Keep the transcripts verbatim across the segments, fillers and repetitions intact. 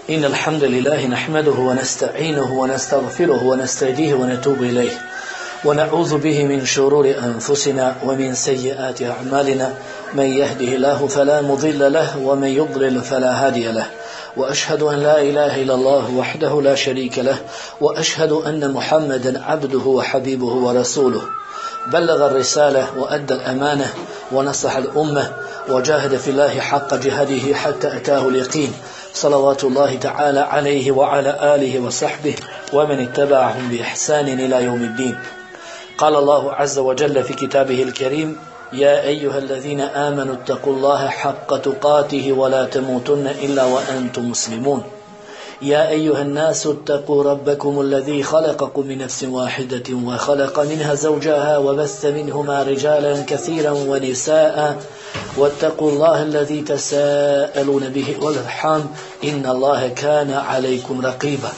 إن الحمد لله نحمده ونستعينه ونستغفره ونستهديه ونتوب إليه ونعوذ به من شرور أنفسنا ومن سيئات أعمالنا من يهده الله فلا مضل له ومن يضلل فلا هادي له وأشهد أن لا إله إلا الله وحده لا شريك له وأشهد أن محمدا عبده وحبيبه ورسوله بلغ الرسالة وأدى الأمانة ونصح الأمة وجاهد في الله حق جهاده حتى أتاه اليقين صلوات الله تعالى عليه وعلى آله وصحبه ومن اتبعهم بإحسان إلى يوم الدين. قال الله عز وجل في كتابه الكريم: يا أيها الذين آمنوا اتقوا الله حق تقاته ولا تموتن إلا وأنتم مسلمون. يا أيها الناس اتقوا ربكم الذي خلقكم من نفس واحدة وخلق منها زوجها وبث منهما رجالا كثيرا ونساء واتقوا الله الذي تساءلون به والأرحام إن الله كان عليكم رقيبا.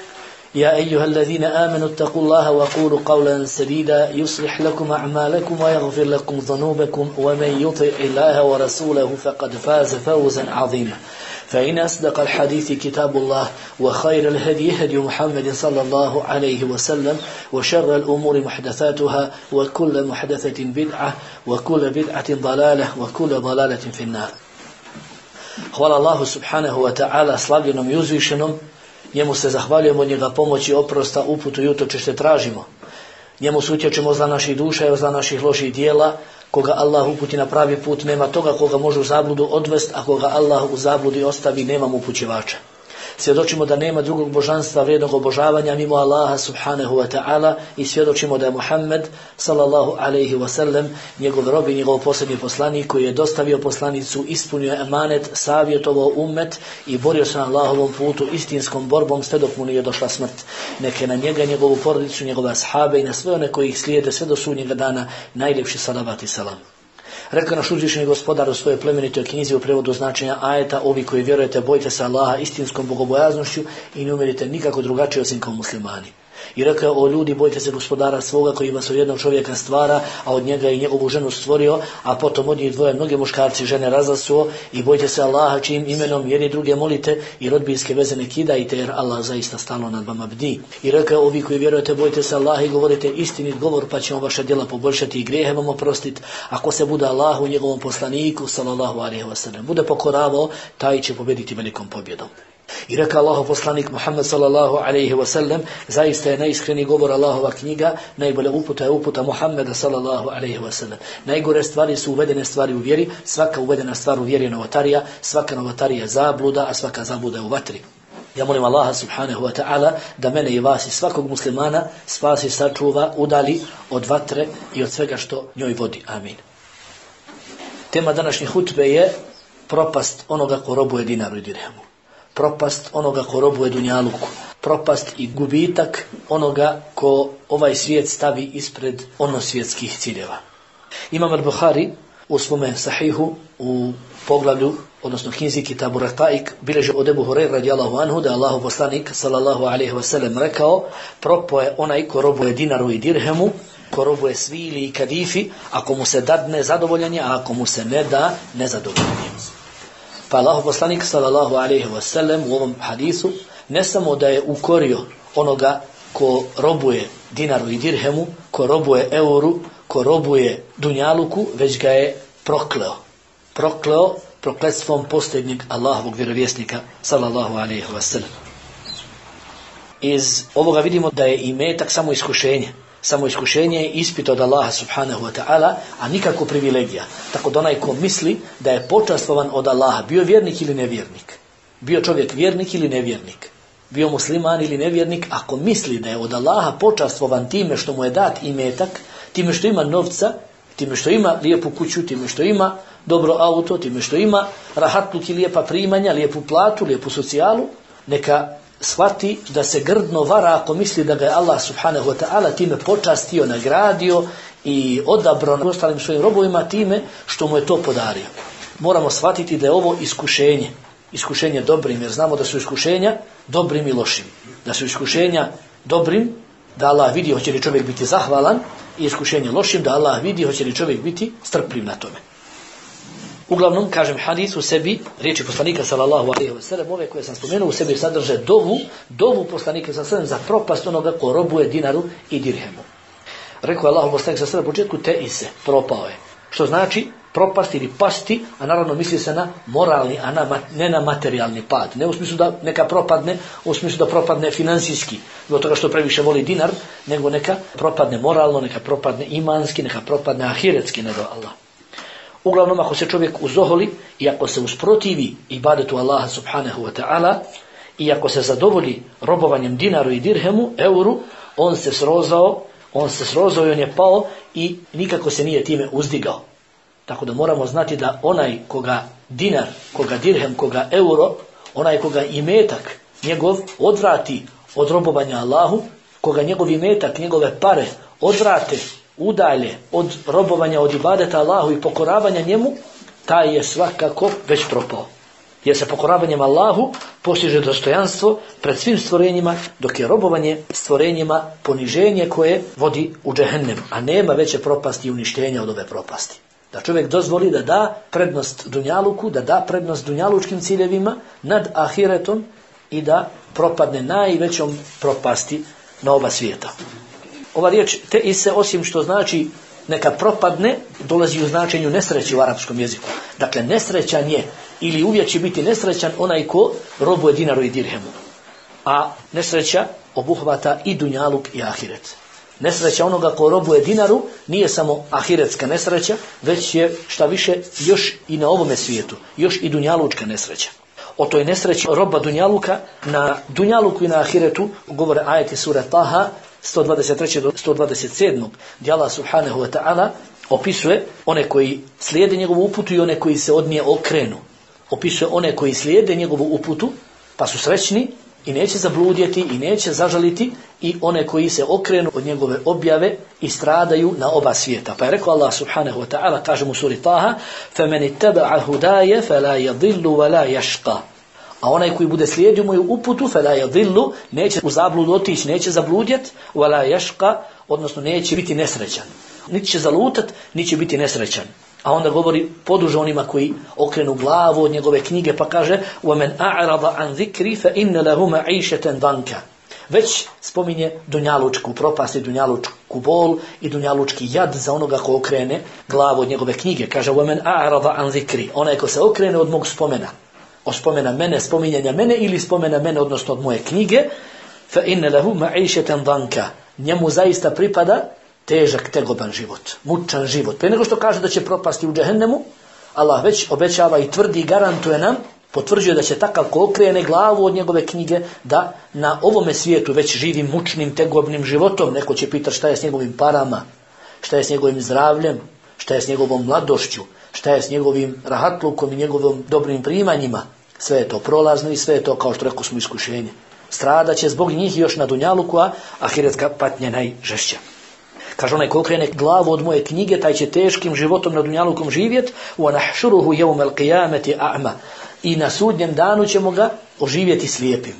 يا أيها الذين آمنوا اتقوا الله وقولوا قولا سديدا يصلح لكم أعمالكم ويغفر لكم ذنوبكم ومن يطع الله ورسوله فقد فاز فوزا عظيما. فإن أصدق الحديث كتاب الله وخير الهدي هدي محمد صلى الله عليه وسلم وشر الأمور محدثاتها وكل محدثة بدعة وكل بدعة ضلالة وكل ضلالة في النار. Hvala Allahu subhanahu wa ta'ala, slavljenom i uzvišenom. Njemu se zahvaljujemo, njega pomoći, oprosta, uputu i utočište tražimo. Njemu se utječemo za naših duša i za naših loših dijela. Koga Allah uputi na pravi put, nema toga koga može u zabludu odvest, a koga Allah u zabludi ostavi, nema upućivača. Svjedočimo da nema drugog božanstva vrijednog obožavanja mimo Allaha subhanahu wa ta'ala i svjedočimo da je Muhammed sallallahu alaihi wa sallam njegov rob i njegov posljednji poslanik koji je dostavio poslanicu, ispunio emanet, savjetovao ummet i borio se na Allahovom putu istinskom borbom sve dok mu nije došla smrt. Neke na njega, njegovu porodicu, njegove ashabe i na sve one koji ih slijede sve do sudnjega dana najljepši salavat i salam. Rekao naš uzvišeni gospodar u svojoj plemenitoj knjizi u prevodu značenja ajeta: ovi koji vjerujete, bojte se Allaha istinskom bogobojaznošću i ne umirite nikako drugačije osim kao muslimani. I rekao: o ljudi, bojte se gospodara svoga koji vas od jednog čovjeka stvara, a od njega i njegovu ženu stvorio, a potom od njih dvoje mnoge muškarci i žene razasuo, i bojte se Allaha čijim imenom jedni druge molite i rodbinske veze ne kidajte, jer Allah zaista stalno nad vama bdi. I rekao: ovi koji vjerujete, bojte se Allaha i govorite istinit govor, pa ćemo vaša djela poboljšati i grijehe vam oprostiti. Ako se bude Allahu, njegovom poslaniku sallallahu alejhi ve sellem bude pokoravao, taj će pobjediti velikom pobjedom. I reka Allahov poslanik Muhammed sallallahu alejhi ve sellem: zaista je najiskreniji govor Allahova knjiga, najbolja uputa je uputa Muhammeda sallallahu alejhi ve sellem. Najgore stvari su uvedene stvari u vjeri, svaka uvedena stvar u vjeri je novotarija, svaka novotarija je zabluda, a svaka zabluda je u vatri. Ja molim Allaha subhanahu wa ta'ala da mene i vas i svakog muslimana spasi, sačuva, udali od vatre i od svega što njoj vodi. Amin. Tema današnje hutbe je propast onoga ko robuje dinaru i dirhemu. Propast onoga ko robuje dunjaluku, propast i gubitak onoga ko ovaj svijet stavi ispred onosvjetskih ciljeva. Imam al-Buhari u svome sahihu u poglavlju, odnosno knjizi Kitabu Raqaik, bilježi od Ebu Hurajre radijallahu anhu da je Allahov poslanik sallallahu alejhi ve sellem rekao: propao je onaj ko robuje dinaru i dirhemu, ko robuje svili i kadifi, ako mu se dadne zadovoljenje, a ako mu se ne da nezadovoljenje. Pa Allahov poslanik sallallahu alejhi ve sellem u ovom hadisu ne samo da je ukorio onoga ko robuje dinaru i dirhemu, ko robuje euru, ko robuje dunjaluku, već ga je prokleo. Prokleo prokletstvom posljednjeg Allahovog vjerovjesnika sallallahu alejhi ve sellem. Iz ovoga vidimo da je imetak samo iskušenje. Samo iskušenje je ispit od Allaha subhanahu wa ta'ala, a nikako privilegija. Tako da onaj ko misli da je počastvovan od Allaha, bio vjernik ili nevjernik, bio čovjek vjernik ili nevjernik, bio musliman ili nevjernik, ako misli da je od Allaha počastvovan time što mu je dat imetak, time što ima novca, time što ima lijepu kuću, time što ima dobro auto, time što ima rahatluk i lijepa primanja, lijepu platu, lijepu socijalu, neka shvati da se grdno vara ako misli da ga je Allah subhanahu wa ta'ala time počastio, nagradio i odabrao na ostalim svojim robovima time što mu je to podario. Moramo shvatiti da je ovo iskušenje. Iskušenje dobrim, jer znamo da su iskušenja dobrim i lošim. Da su iskušenja dobrim, da Allah vidi hoće li čovjek biti zahvalan, i iskušenje lošim, da Allah vidi hoće li čovjek biti strpljiv na tome. Uglavnom, kažem, hadis u sebi, riječi poslanika sallallahu alejhi ve sellem, ove koje sam spomenuo, u sebi sadrže dovu, dovu poslanika sallallahu alejhi ve sellem za propast onoga ko robuje dinaru i dirhemu. Rekao je Allahu poslanik sallallahu alejhi ve sellem u početku, te ise, propao je. Što znači propasti ili pasti, a naravno misli se na moralni, a na, ne na materijalni pad. Ne u smislu da neka propadne, u smislu da propadne financijski, do toga što previše voli dinar, nego neka propadne moralno, neka propadne imanski, neka propadne ahiretski, nego Allah. Uglavnom, ako se čovjek uzoholi i ako se usprotivi ibadetu Allaha subhanahu wa ta'ala i ako se zadovolji robovanjem dinaru i dirhemu, euru, on se srozao, on se srozao i on je pao i nikako se nije time uzdigao. Tako da moramo znati da onaj koga dinar, koga dirhem, koga euro, onaj koga imetak njegov odvrati od robovanja Allahu, koga njegov imetak, njegove pare odvrate, udalje od robovanja, od ibadeta Allahu i pokoravanja njemu, taj je svakako već propao. Jer se pokoravanjem Allahu postiže dostojanstvo pred svim stvorenjima, dok je robovanje stvorenjima poniženje koje vodi u džehennem, a nema veće propasti i uništenja od ove propasti. Da čovjek dozvoli da da prednost dunjaluku, da da prednost dunjalučkim ciljevima nad ahiretom i da propadne najvećom propasti na oba svijeta. Ova riječ te ise, osim što znači neka propadne, dolazi u značenju nesreći u arapskom jeziku. Dakle, nesrećan je ili uvijek će biti nesrećan onaj ko robuje dinaru i dirhemu. A nesreća obuhvata i dunjaluk i ahiret. Nesreća onoga ko robuje dinaru nije samo ahiretska nesreća, već je šta više još i na ovome svijetu, još i dunjalučka nesreća. O toj nesreći roba dunjaluka na dunjaluku i na ahiretu govore ajeti sure Taha sto dvadeset tri do sto dvadeset sedam, gdje Allah subhanahu wa ta'ala opisuje one koji slijede njegovu uputu i one koji se od nje okrenu. Opisuje one koji slijede njegovu uputu pa su srećni i neće zabludjeti i neće zažaliti, i one koji se okrenu od njegove objave i stradaju na oba svijeta. Pa je rekao Allah subhanahu wa ta'ala, kaže mu suri Taha, فَمَنِ اتَّبَعَ هُدَايَ فَلَا يَضِلُّ وَلَا يَشْقَى. A onaj koji bude slijedio moju uputu, فَلَا يَضِلُّ, neće u zabludu otići, neće zabludjeti, وَلَا يَشْقَى, odnosno neće biti nesrećan. Niti će zalutat, niti će biti nesrećan. A onda govori poduže onima koji okrenu glavu od njegove knjige, pa kaže وَمَنْ أَعْرَضَ عَنْ ذِكْرِ فَإِنَّ لَهُ مَعِيشَةً ضَنْكَ. Već spominje dunjalučku propast i dunjalučku bol i dunjalučki jad za onoga ko okrene glavu od njegove knjige. Kaže وَمَنْ أَعْرَضَ عَنْ ذِكْرِ, onaj ko se okrene od mog spomena, od spomena mene, spominjanja mene ili spomena mene, odnosno od moje knjige, فَإِنَّ لَهُ مَعِيشَةً ضَنْكَ, njemu zaista pripada težak, tegoban život, mučan život. Prije nego što kaže da će propasti u džehennemu, Allah već obećava i tvrdi i garantuje nam, potvrđuje da će takav ko okrene glavu od njegove knjige, da na ovome svijetu već živi mučnim, tegobnim životom. Neko će pitati šta je s njegovim parama, šta je s njegovim zdravljem, šta je s njegovom mladošću, šta je s njegovim rahatlukom i njegovim dobrim primanjima. Sve je to prolazno i sve je to, kao što rekao smo, iskušenje. Strada će zbog njih još na dunjaluku, a ahiretska patnja najžešća. Kaže, onaj ko okrene glavu od moje knjige, taj će teškim životom na dunjalukom živjet, وَنَحْشُرُهُ يَوْمَ الْقِيَامَةِ أَعْمَ, i na sudnjem danu ćemo ga oživjeti slijepim.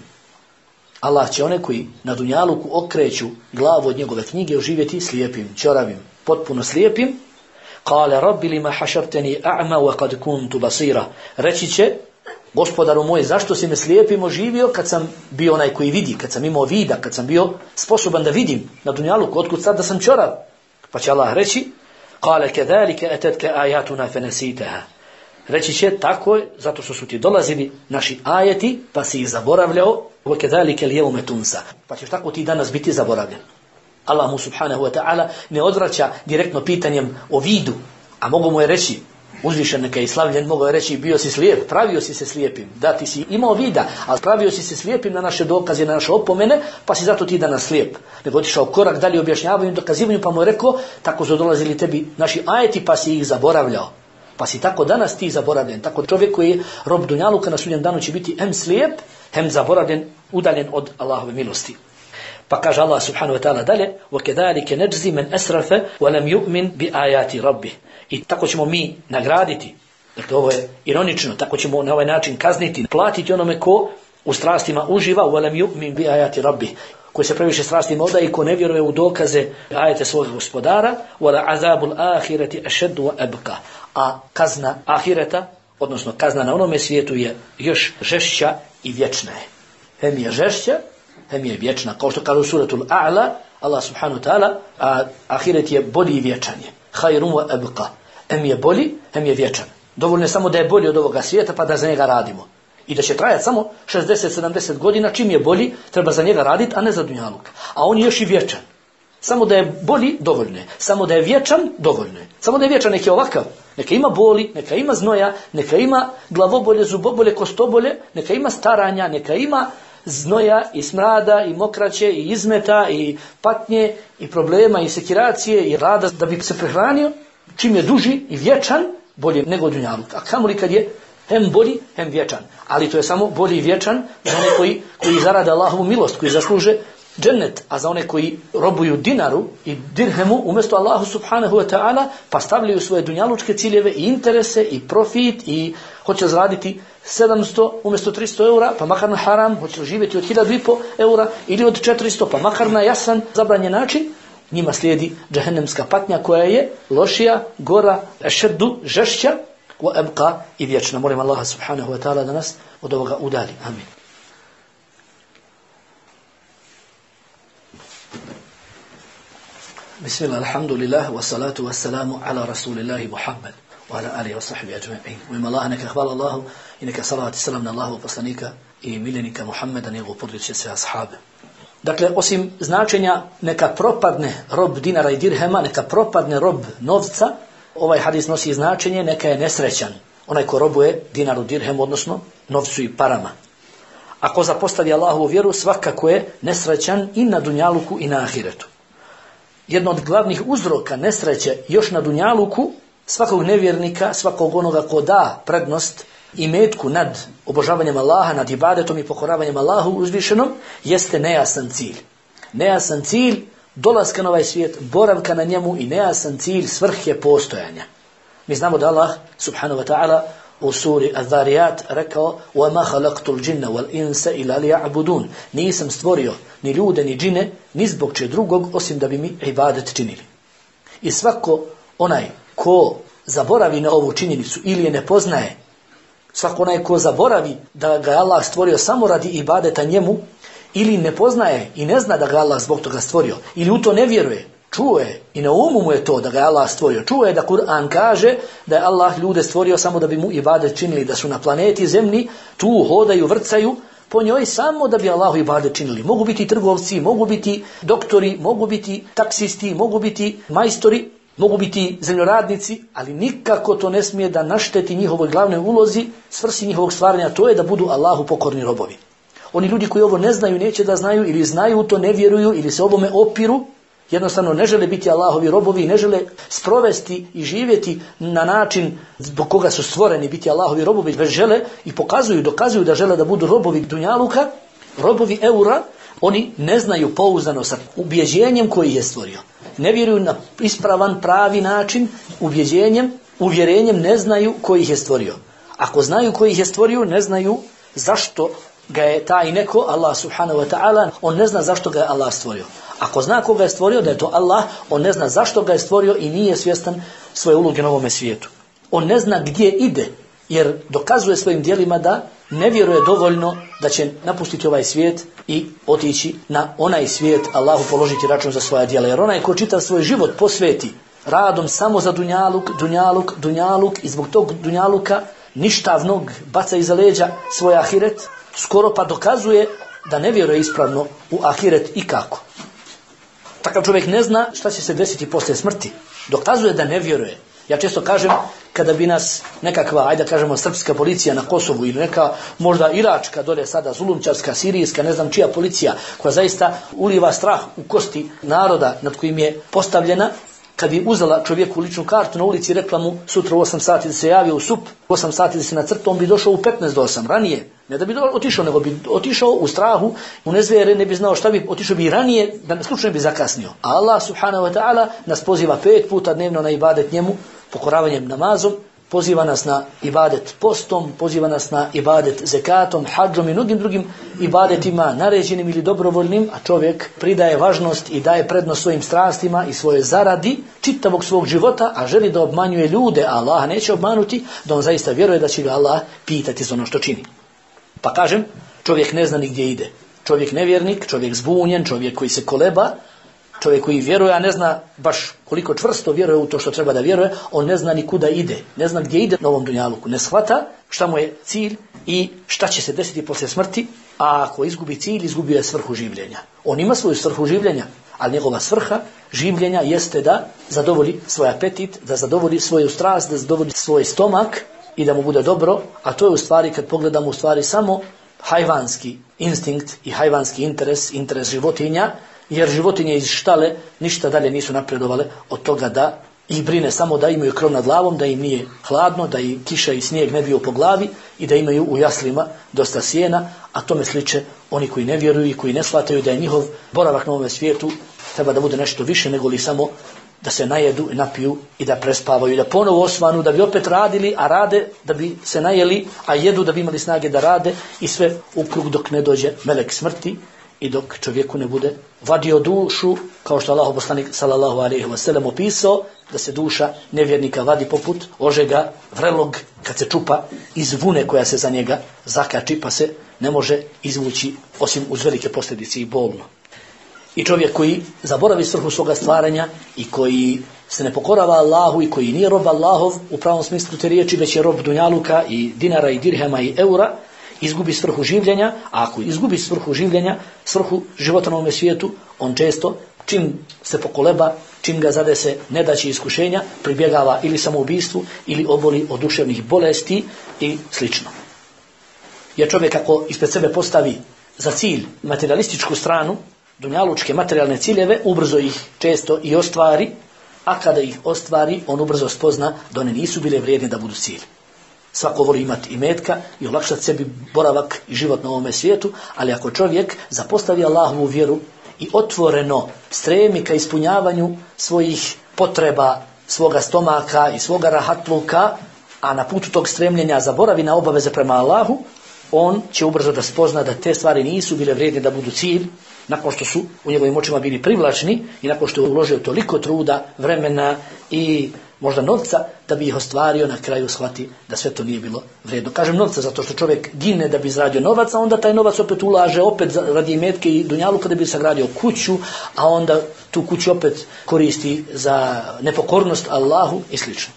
Allah će one koji na dunjaluku okreću glavu od njegove knjige oživjeti slijepim, ćoravim, potpuno slijepim. قَالَ رَبِّ لِمَا حَشَرْتَنِي أَعْمَ وَقَدْ كُنْتُ بَصِيرًا. Reći će, gospodaru moj, zašto si me slijepim oživio kad sam bio onaj koji vidi, kad sam imao vida, kad sam bio sposoban da vidim na dunjaluku, otkud sad da sam ćorav? Pa će Allah reći, قَالَ كَذَلِكَ أَتَتْكَ آيَاتُنَا فَنَسِيتَهَا. Reći će, tako je, zato što su ti dolazili naši ajeti, pa si ih zaboravljao, وَكَذَلِكَ الْيَوْمَ تُنْسَ. Pa ćeš tako ti danas biti zaboravljen. Allah mu subhanahu wa ta'ala ne odvraća direktno pitanjem o vidu, a mogu mu je reći, uzvišen neka i slavljen, mogao je reći, bio si slijep, pravio si se slijepim, da ti si imao vida, ali pravio si se slijepim na naše dokaze, na naše opomene, pa si zato ti danas slijep. Nego otišao korak dalje objašnjavanju i dokazivanju, pa mu je rekao, tako su dolazili tebi naši ajeti, pa si ih zaboravljao. Pa si tako danas ti zaboravljen. Tako čovjek koji je rob dunjaluka na sudnjem danu će biti hem slijep, hem zaboravljen, udaljen od Allahove milosti. Pa kaže Allah subhanahu wa ta'ala dalje, وَكَذَلِكَ نَجْزِي مَنْ أَسْرَفَ وَلَمْ يُؤْمِنْ بِآيَاتِ رَبِّهِ. I tako ćemo mi nagraditi, dakle ovo je ironično, tako ćemo na ovaj način kazniti, platiti onome ko u strastima uživa, وَلَمْ يُؤْمِنْ بِآيَاتِ رَبِّهِ, koji se previše strastima odaje i ko ne vjeruje u dokaze ajete svog gospodara, وَلَا عَذَابُ الْآخِرَةِ أَشَدُّ وَأَبْقَى, a kazna ahireta, odnosno kazna na onome svijetu je još žešća i vječna je. Hem je žešća, hem je vječna. Kao što kaže u suratul A'la, Allah subhanahu wa ta'ala, a ahiret je bolji i vječan je. Hayrun wa abqa. Hem je bolji, hem je vječan. Dovoljno je samo da je bolji od ovoga svijeta pa da za njega radimo. I da će trajati samo šezdeset sedamdeset godina, čim je bolji, treba za njega raditi, a ne za dunjaluk. A on je još i vječan. Samo da je bolji, dovoljno je. Samo da je vječan, dovoljno je. Samo da je vječan, neka je ovakav. Neka ima boli, neka ima znoja, neka ima glavobolje, zubobolje, kostobolje, neka ima staranja, neka ima znoja i smrada i mokraće i izmeta i patnje i problema i sekiracije i rada da bi se prehranio. Čim je duži i vječan, bolje nego dunjaluk. A kamoli kad je hem bolji, hem vječan. Ali to je samo bolji i vječan za one koji, koji zarade Allahovu milost, koji zasluže džennet, a za one koji robuju dinaru i dirhemu umjesto Allahu subhanahu wa ta'ala, pa stavljaju svoje dunjalučke ciljeve i interese i profit i hoće zaraditi sedamsto umjesto tristo eura, pa makar na haram, hoće živjeti od hiljadu i po eura ili od četiristo, pa makar na jasan, zabranjen način, njima slijedi džehennemska patnja koja je lošija, gora, ešeddu, žešća, wa abqa i vječna. Molim Allaha subhanahu wa ta'ala da nas od ovoga udali. Amin. Bismillah, alhamdulillah, wa salatu wa salamu ala rasulillahi Muhammad wa ala alihi wa sahbihi ajma'in. U ime Allaha neka hvala Allahu i neka salavat i salam na Allahu poslanika i miljenika Muhammeda, njegovu područje sve ashabe. Dakle, osim značenja neka propadne rob dinara i dirhema, neka propadne rob novca, ovaj hadis nosi značenje neka je nesrećan. Onaj ko robuje dinaru, dirhemu, odnosno novcu i parama. Ako zapostavi Allahovu vjeru, svakako je nesrećan i na dunjaluku i na ahiretu. Jedno od glavnih uzroka nesreće još na dunjaluku svakog nevjernika, svakog onoga ko da prednost imetku nad obožavanjem Allaha, nad ibadetom i pokoravanjem Allahu uzvišenom, jeste nejasan cilj. Nejasan cilj dolaska na ovaj svijet, boravka na njemu i nejasan cilj svrhe postojanja. Mi znamo da Allah subhanahu wa ta'ala u suri Az-Zariyat rekao وَمَا خَلَقْتُ الْجِنَّ وَالْإِنْسَ إِلَّا لِيَعْبُدُونَ, nisam stvorio ni ljude ni džine ni zbog če drugog osim da bi mi ibadet činili. I svako onaj ko zaboravi na ovu činjenicu ili je ne poznaje, svako onaj ko zaboravi da ga je Allah stvorio samo radi ibadeta njemu, ili ne poznaje i ne zna da ga Allah zbog toga stvorio, ili u to ne vjeruje, čuo je i na umu mu je to da ga je Allah stvorio, čuo je da Kur'an kaže da je Allah ljude stvorio samo da bi mu ibadet činili, da su na planeti zemlji, tu hodaju, vrcaju po njoj samo da bi Allahu ibadet činili. Mogu biti trgovci, mogu biti doktori, mogu biti taksisti, mogu biti majstori, mogu biti zemljoradnici, ali nikako to ne smije da našteti njihovoj glavnoj ulozi, svrsi njihovog stvaranja, to je da budu Allahu pokorni robovi. Oni ljudi koji ovo ne znaju, neće da znaju, ili znaju to, ne vjeruju, ili se ovome opiru, jednostavno ne žele biti Allahovi robovi i ne žele sprovesti i živjeti na način zbog koga su stvoreni biti Allahovi robovi, već žele i pokazuju, dokazuju da žele da budu robovi dunjaluka, robovi eura. Oni ne znaju pouzdano sa ubjeđenjem koji je stvorio. Ne vjeruju na ispravan, pravi način, ubjeđenjem, uvjerenjem ne znaju koji ih je stvorio. Ako znaju koji ih je stvorio, ne znaju zašto ga je taj neko, Allah subhanahu wa ta'ala, on ne zna zašto ga je Allah stvorio. Ako zna koga je stvorio, da je to Allah, on ne zna zašto ga je stvorio i nije svjestan svoje uloge na ovome svijetu. On ne zna gdje ide, jer dokazuje svojim djelima da ne vjeruje dovoljno da će napustiti ovaj svijet i otići na onaj svijet, Allahu položiti račun za svoja djela. Jer onaj ko čitav svoj život posveti radom samo za dunjaluk, dunjaluk, dunjaluk i zbog tog dunjaluka ništavnog baca iza leđa svoj ahiret, skoro pa dokazuje da ne vjeruje ispravno u ahiret i kako. Takav čovjek ne zna šta će se desiti poslije smrti. Dokazuje da ne vjeruje. Ja često kažem, kada bi nas nekakva, ajde kažemo, srpska policija na Kosovu ili neka možda iračka, dole sada zulumčarska, sirijska, ne znam čija policija, koja zaista uliva strah u kosti naroda nad kojim je postavljena, kad bi uzela čovjeku ličnu kartu na ulici i rekla mu sutra u osam sati da se javio u S U P, u osam sati da se na crtu, on bi došao u petnaest do osam, ranije. Ne da bi otišao, nego bi otišao u strahu, u nezvere, ne bi znao šta bi, otišao bi ranije, da slučajno bi zakasnio. A Allah subhanahu wa ta'ala nas poziva pet puta dnevno na ibadet njemu, pokoravanjem namazom, poziva nas na ibadet postom, poziva nas na ibadet zekatom, hadžom i mnogim drugim ibadetima, naređenim ili dobrovoljnim, a čovjek pridaje važnost i daje prednost svojim strastima i svojoj zaradi čitavog svog života, a želi da obmanjuje ljude, a Allah neće obmanuti, da on zaista vjeruje da će ga Allah pitati za ono što čini. Pa kažem, čovjek ne zna ni gdje ide. Čovjek nevjernik, čovjek zbunjen, čovjek koji se koleba, čovjek koji vjeruje, a ne zna baš koliko čvrsto vjeruje u to što treba da vjeruje, on ne zna ni kuda ide, ne zna gdje ide na ovom dunjaluku, ne shvata šta mu je cilj i šta će se desiti poslije smrti, a ako izgubi cilj, izgubio je svrhu življenja. On ima svoju svrhu življenja, ali njegova svrha življenja jeste da zadovolji svoj apetit, da zadovolji svoju strast, da zadovolji svoj stomak i da mu bude dobro, a to je u stvari, kad pogledamo, u stvari samo hajvanski instinkt i hajvanski interes, interes životinja, jer životinje iz štale ništa dalje nisu napredovale od toga da ih brine samo da imaju krov nad glavom, da im nije hladno, da im kiša i snijeg ne bio po glavi i da imaju u jaslima dosta sjena, a tome sliče oni koji ne vjeruju i koji ne shvataju da je njihov boravak na ovom svijetu treba da bude nešto više nego li samo da se najedu i napiju i da prespavaju i da ponovo osvanu, da bi opet radili, a rade da bi se najeli, a jedu da bi imali snage da rade i sve u krug dok ne dođe melek smrti i dok čovjeku ne bude vadio dušu, kao što Allah poslanik sallallahu alejhi ve sellem opisao, da se duša nevjernika vadi poput ožega vrelog kad se čupa iz vune koja se za njega zakači, pa se ne može izvući osim uz velike posljedice i bolno. I čovjek koji zaboravi svrhu svoga stvaranja i koji se ne pokorava Allahu i koji nije rob Allahov u pravom smislu te riječi, već je rob dunjaluka i dinara i dirhema i eura, izgubi svrhu življenja, a ako izgubi svrhu življenja, svrhu života na ovome svijetu, on često, čim se pokoleba, čim ga zadese nedaće iskušenja, pribjegava ili samoubistvu ili oboli od duševnih bolesti i slično. Jer čovjek ako ispred sebe postavi za cilj materialističku stranu, dunjalučke materijalne ciljeve, ubrzo ih često i ostvari, a kada ih ostvari, on ubrzo spozna da one nisu bile vrijedne da budu cilj. Svako voli imati imetka i olakšati sebi boravak i život na ovome svijetu, ali ako čovjek zapostavi Allahovu vjeru i otvoreno stremi ka ispunjavanju svojih potreba, svoga stomaka i svoga rahatluka, a na putu tog stremljenja zaboravi na obaveze prema Allahu, on će ubrzo da spozna da te stvari nisu bile vrijedne da budu cilj, nakon što su u njegovim očima bili privlačni i nakon što je uložio toliko truda, vremena i možda novca da bi ih ostvario, na kraju shvati da sve to nije bilo vrijedno. Kažem novca zato što čovjek gine da bi zaradio novac, a onda taj novac opet ulaže opet radi imetke i dunjaluka da bi sagradio kuću, a onda tu kuću opet koristi za nepokornost Allahu i slično.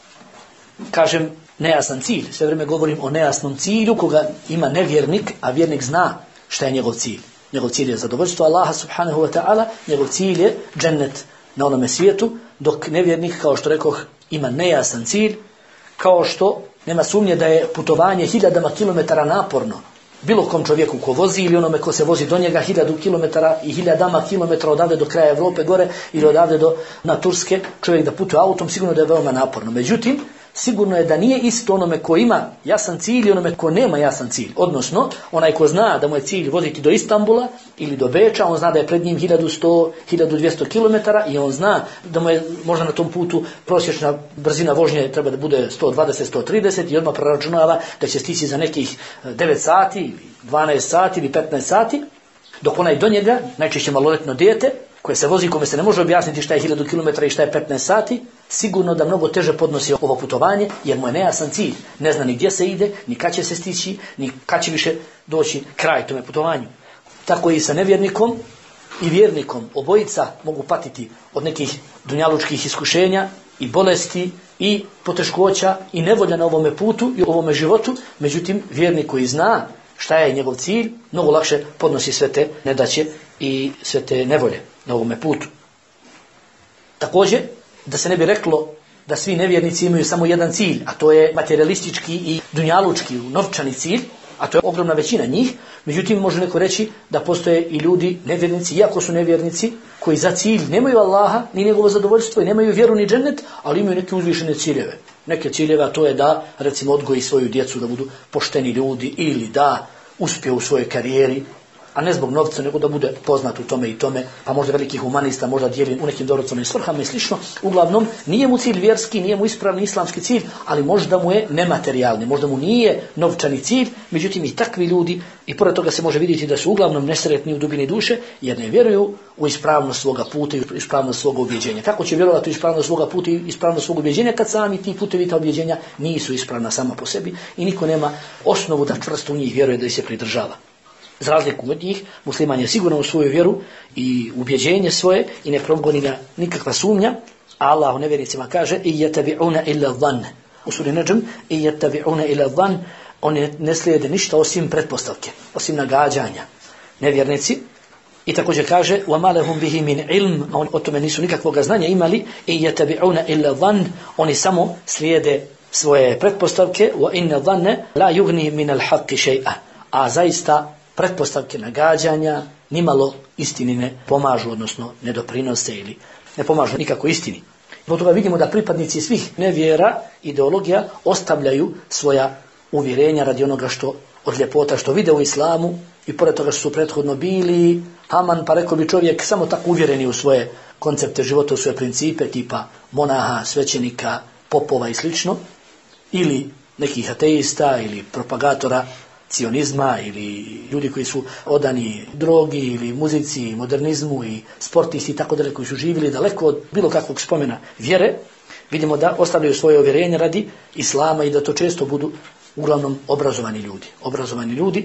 Kažem nejasan cilj, sve vrijeme govorim o nejasnom cilju koga ima nevjernik, a vjernik zna šta je njegov cilj. Njegov cilj je zadovoljstvo Allaha subhanahu wa ta'ala, njegov cilj je džennet na onome svijetu, dok nevjernik, kao što rekoh, ima nejasan cilj, kao što nema sumnje da je putovanje hiljadama kilometara naporno. Bilo kom čovjeku ko vozi ili onome ko se vozi do njega hiljadu kilometara i hiljadama kilometara odavde do kraja Evrope gore ili odavde do na Turske, čovjek da putuje autom, sigurno da je veoma naporno. Međutim, sigurno je da nije isto onome ko ima jasan cilj i onome ko nema jasan cilj. Odnosno, onaj ko zna da mu je cilj voziti do Istambula ili do Beča, on zna da je pred njim hiljadu sto do hiljadu dvjesto kilometara i on zna da mu je možda na tom putu prosječna brzina vožnje treba da bude sto dvadeset do sto trideset i odmah proračunava da će stići za nekih devet sati, dvanaest sati ili petnaest sati, dok onaj do njega, najčešće maloletno dijete, koje se vozi, kome se ne može objasniti šta je hiljadu kilometara i šta je petnaest sati, sigurno da mnogo teže podnosi ovo putovanje, jer mu je nejasan cilj. Ne zna ni gdje se ide, ni kad će se stići, ni kad će više doći kraj tome putovanju. Tako i sa nevjernikom i vjernikom. Obojica mogu patiti od nekih dunjalučkih iskušenja i bolesti i poteškoća i nevolja na ovome putu i ovome životu. Međutim, vjernik koji zna šta je njegov cilj, mnogo lakše podnosi sve te nedaće i sve te nevolje na ovome putu. Također, da se ne bi reklo da svi nevjernici imaju samo jedan cilj, a to je materialistički i dunjalučki, novčani cilj, a to je ogromna većina njih. Međutim, može neko reći da postoje i ljudi, nevjernici, iako su nevjernici, koji za cilj nemaju Allaha, ni njegovo zadovoljstvo i nemaju vjeru ni džennet, ali imaju neke uzvišene ciljeve. Neke ciljeve, a to je da, recimo, odgoji svoju djecu da budu pošteni ljudi ili da uspije u svojoj karijeri, a ne zbog novca, nego da bude poznat u tome i tome, pa možda veliki humanista, možda dijeli u nekim dobrotvornim svrhama i slično. Uglavnom, nije mu cilj vjerski, nije mu ispravni islamski cilj, ali možda mu je nematerijalni, možda mu nije novčani cilj, međutim i takvi ljudi, i pored toga se može vidjeti da su uglavnom nesretni u dubini duše, jer ne vjeruju u ispravnost svoga puta i ispravnost svoga ubjeđenja. Kako će vjerovati u ispravnost svoga puta i ispravnost svog ubjeđenja kad sami ti putevi ta ubjeđenja nisu ispravna sama po sebi i niko nema osnovu da čvrsto u njih vjeruje, da ih se pridržava. Za razliku od njih, musliman je sigurno u svoju vjeru i ubjeđenje svoje i ne progoni ga nikakva sumnja, a Allah u nevjernicima kaže i yatabi'una illa dhann. U suri Nadžm i yatabi'una illa dhann, oni ne slijede ništa osim pretpostavke, osim nagađanja. Nevjernici. I također kaže وَمَا لَهُمْ بِهِ مِنْ عِلْمٍ, a oni o tome nisu nikakvog znanja imali, i yatabi'una illa dhann, oni samo slijede svoje pretpostavke, وَإِنَّ dhanna la yughni min al-haqqi shay'a, a zaista pretpostavke nagađanja nimalo istini ne pomažu, odnosno ne doprinose ili ne pomažu nikako istini. Zbog toga vidimo da pripadnici svih nevjera, ideologija, ostavljaju svoja uvjerenja radi onoga što od ljepota što vide u islamu i pored toga što su prethodno bili haman, pa rekao bi čovjek, samo tako uvjereni u svoje koncepte života, u svoje principe tipa monaha, svećenika, popova i slično, ili nekih ateista ili propagatora cionizma ili ljudi koji su odani drogi ili muzici, modernizmu i sportisti i tako dalje, koji su živjeli daleko od bilo kakvog spomena vjere, vidimo da ostavljaju svoje uvjerenje radi islama i da to često budu uglavnom obrazovani ljudi. Obrazovani ljudi,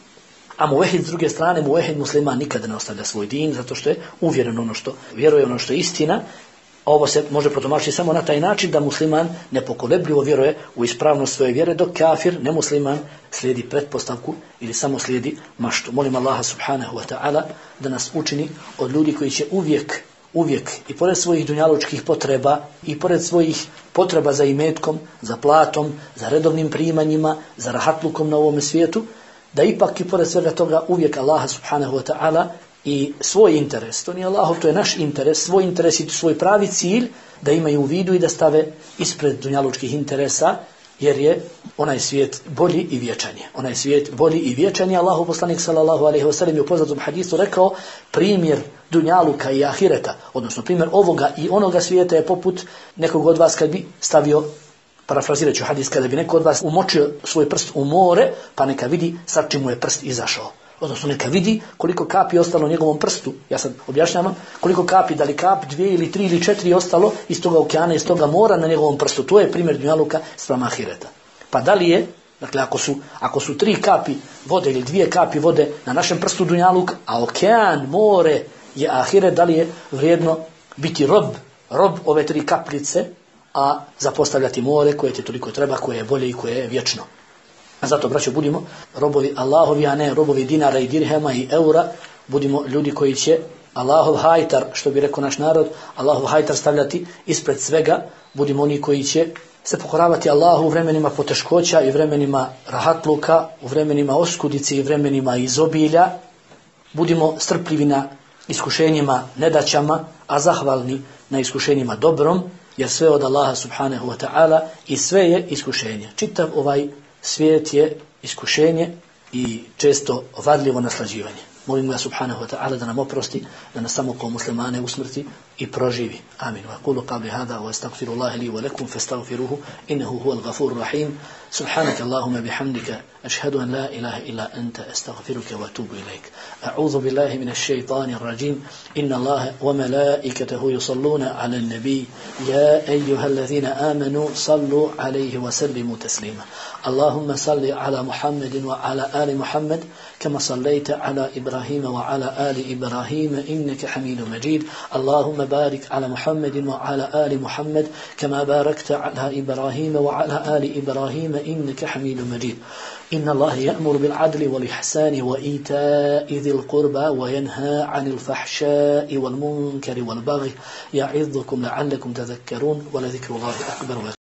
a muvehid s druge strane, muvehid musliman nikada ne ostavlja svoj din, zato što je uvjeren ono što vjeruje, ono što je istina. Ovo se može protumačiti samo na taj način da musliman nepokolebljivo vjeruje u ispravnost svoje vjere, dok kafir, nemusliman, slijedi pretpostavku ili samo slijedi maštu. Molim Allaha subhanahu wa ta'ala da nas učini od ljudi koji će uvijek, uvijek i pored svojih dunjalučkih potreba i pored svojih potreba za imetkom, za platom, za redovnim primanjima, za rahatlukom na ovome svijetu, da ipak i pored svega toga uvijek Allaha subhanahu wa ta'ala i svoj interes, to nije Allahov, to je naš interes, svoj interes i svoj pravi cilj da imaju u vidu i da stave ispred dunjalučkih interesa, jer je onaj svijet bolji i vječan je. Onaj svijet bolji i vječan je. Allahov poslanik sallallahu alejhi ve sellem je u poznatom hadisu rekao, primjer dunjaluka i ahireta, odnosno primjer ovoga i onoga svijeta je poput nekog od vas kad bi stavio, parafrazirat ću hadis, kada bi neko od vas umočio svoj prst u more, pa neka vidi sa čim mu je prst izašao. Odnosno neka vidi koliko kapi ostalo u njegovom prstu. Ja sad objašnjavam koliko kapi, da li kap, dvije ili tri ili četiri ostalo iz toga okeana, iz toga mora na njegovom prstu. To je primjer dunjaluka spram ahireta. Pa da li je, dakle ako su, ako su tri kapi vode ili dvije kapi vode na našem prstu dunjaluk, a okean, more je ahiret, da li je vrijedno biti rob, rob ove tri kapljice, a zapostavljati more koje ti toliko treba, koje je bolje i koje je vječno. A zato, braćo, budimo robovi Allahovi, a ne robovi dinara i dirhema i eura. Budimo ljudi koji će Allahov hajtar, što bi rekao naš narod, Allahov hajtar stavljati ispred svega. Budimo oni koji će se pokoravati Allahu u vremenima poteškoća i vremenima rahatluka, u vremenima oskudice i vremenima izobilja. Budimo strpljivi na iskušenjima, nedaćama, a zahvalni na iskušenjima dobrom, jer sve od Allaha subhanahu wa ta'ala i sve je iskušenje. Čitav ovaj svijet je iskušenje i često vadljivo naslađivanje. Molim ga subhanahu wa ta'ala da nam oprosti, da nas samo kao muslimane usmrti i proživi. Amin. Wa aqulu qawli hada wa astaghfirullaha li wa lakum fastaghfiruhu innahu huwal ghafurur rahim. Subhanaka Allahumma bihamdika ashhadu an la ilaha illa anta astaghfiruka wa atubu ilaik. A'udhu billahi minash shaitanir rajim. Inna Allaha wa malaikatahu yusalluna 'alan nabiy ya ayyuhalladhina amanu sallu 'alayhi wa sallimu taslima. Allahumma salli 'ala Muhammadin wa 'ala ali Muhammad kama sallaita 'ala Ibrahim wa 'ala ali Ibrahim innaka Hamidum Majid. Allahumma barik 'ala Muhammadin wa 'ala ali Muhammad kama barakta 'ala Ibrahim wa 'ala ali Ibrahim innaka Hamidum Majid. إن الله يأمر بالعدل والإحسان وإيتاء ذي القربى وينهى عن الفحشاء والمنكر والبغي يعظكم لعلكم تذكرون ولذكر الله أكبر.